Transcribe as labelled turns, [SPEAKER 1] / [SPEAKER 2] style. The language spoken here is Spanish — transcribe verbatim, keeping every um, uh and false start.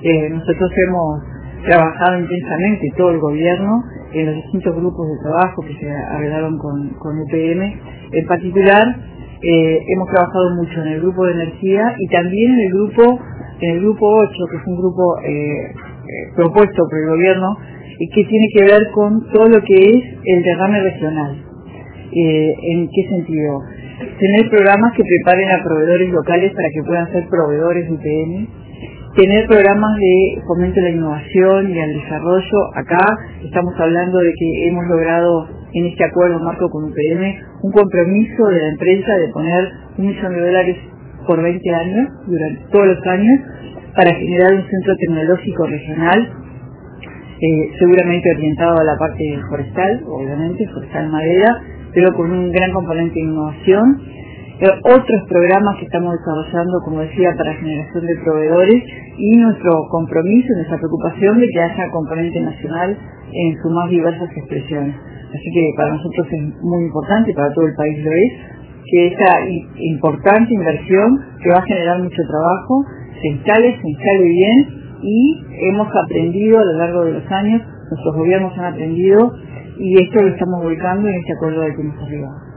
[SPEAKER 1] Eh, nosotros hemos trabajado intensamente, todo el gobierno, en los distintos grupos de trabajo que se arreglaron con, con U P M. En particular, eh, hemos trabajado mucho en el grupo de energía y también en el grupo en el grupo ocho, que es un grupo eh, eh, propuesto por el gobierno y que tiene que ver con todo lo que es el derrame regional. Eh, ¿En qué sentido? Tener programas que preparen a proveedores locales para que puedan ser proveedores de U P M, tener programas de fomento de la innovación y al desarrollo. Acá estamos hablando de que hemos logrado en este acuerdo marco con U P M un compromiso de la empresa de poner un millón de dólares por veinte años, durante todos los años, para generar un centro tecnológico regional, eh, seguramente orientado a la parte forestal, obviamente, forestal madera, pero con un gran componente de innovación. Eh, otros programas que estamos desarrollando, como decía, para generación de proveedores y nuestro compromiso, nuestra preocupación de que haya componente nacional en sus más diversas expresiones. Así que para nosotros es muy importante, para todo el país lo es, que esa importante inversión que va a generar mucho trabajo se instale, se instale bien, y hemos aprendido a lo largo de los años, nuestros gobiernos han aprendido, y esto lo estamos volcando en este acuerdo del que hemos arribado.